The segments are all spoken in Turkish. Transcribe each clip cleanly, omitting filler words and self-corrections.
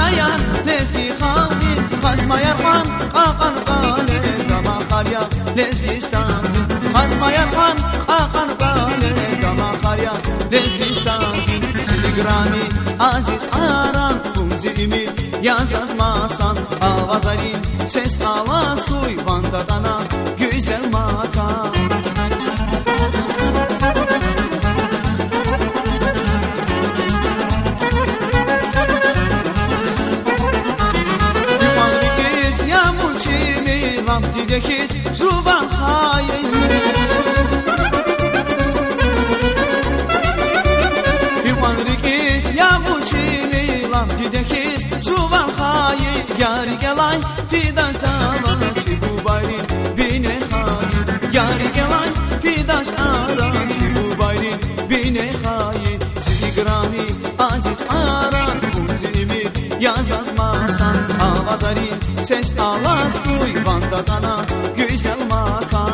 Hazinayan lezgi xalqi Qazmayarxan qaqan qale Dama xarya lezgistan Qazmayarxan qaqan qale Dama xarya lezgistan Sidigrami aziz aran Bunzimi yazazmasan Ağazarin ses ağaz koy Vandadana güzel makam Didekis zuvan hayin Yuvan rikis yavuçini lam didekis zuvan hayin Yari gelay fidaş dala Çibu bayri bine hayin Yari gelay fidaş dala Çibu bayri bine hayin Zigrami aziz aran Bunzimi yazazmasan Avazarin ses ağaz koy Vandadana güzel makam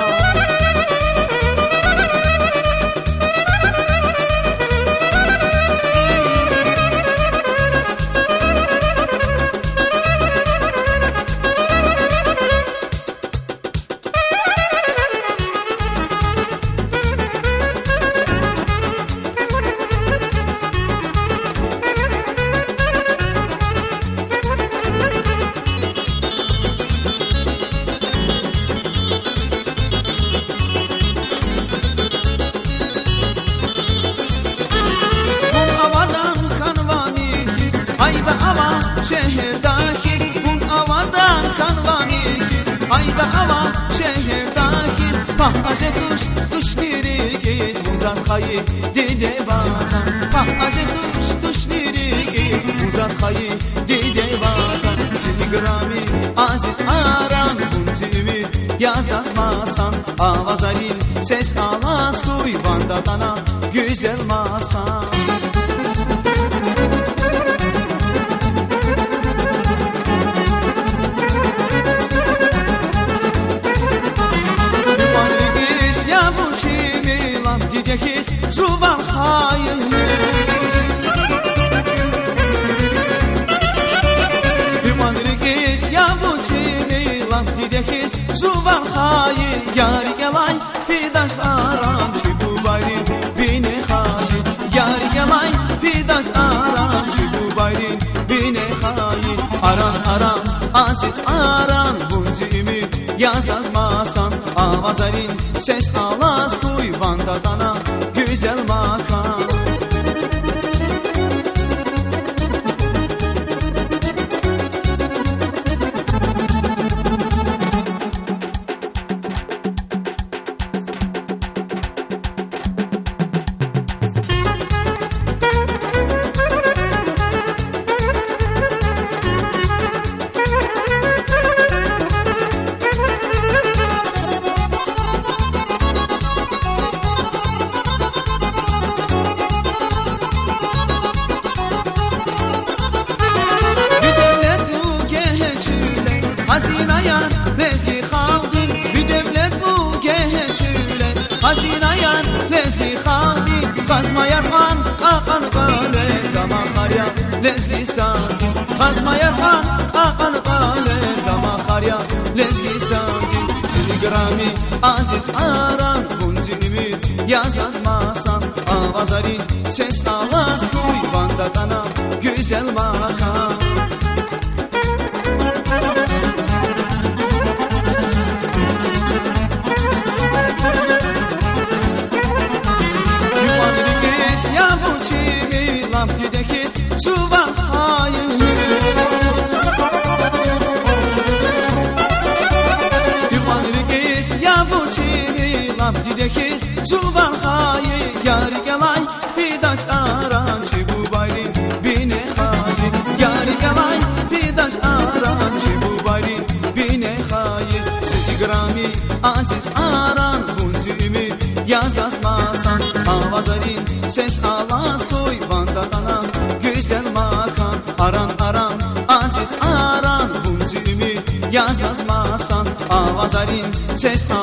Şehirdaki bun avadan kanvanikiz Ayda ava şehirdaki Pahtaje tuş nirigi Muzat hayi dide vatan Pahtaje tuş nirigi Muzat hayi dide vatan Sidigrami aziz aran Bunzimi yazazmasan Avazarin ses ağaz koy Vandadana güzel masan Didekis zuvan hayin Yuvan rikis yavuçini lam Didekis zuvan hayin Yari gelay fidaş aran Çibu bayri bine hayin Yari gelay fidaş aran Çibu bayri bine hayin Aran aran aziz aran Bunzimi yazazmasan Avazarin ses ağaz koy Vandadana güzel makam Hazinayan lezgi xalqi Bir devlet bu geçüle Hazinayan lezgi xalqi Qazmayarxan qaqan qale Dama xarya lezgistan Qazmayarxan qaqan qale Dama xarya lezgistan Sidigrami aziz aran Bunzimi yazazmasan Avazarin ses ağaz koy Vandadana güzel makam Didekis zuvan hayin Yuvan rikis yavuçini lam Didekis zuvan hayin Yari gelay fidaş aran Çibu bayri bine hayin Yari gelay fidaş aran Çibu bayri bine hayin Sidigrami aziz aran Bunzimi yazazmasan Avazarin ses ağaz koy Vandadana güzel makam Aran aran aziz aran Bunzimi yazazmasan Avazarin ses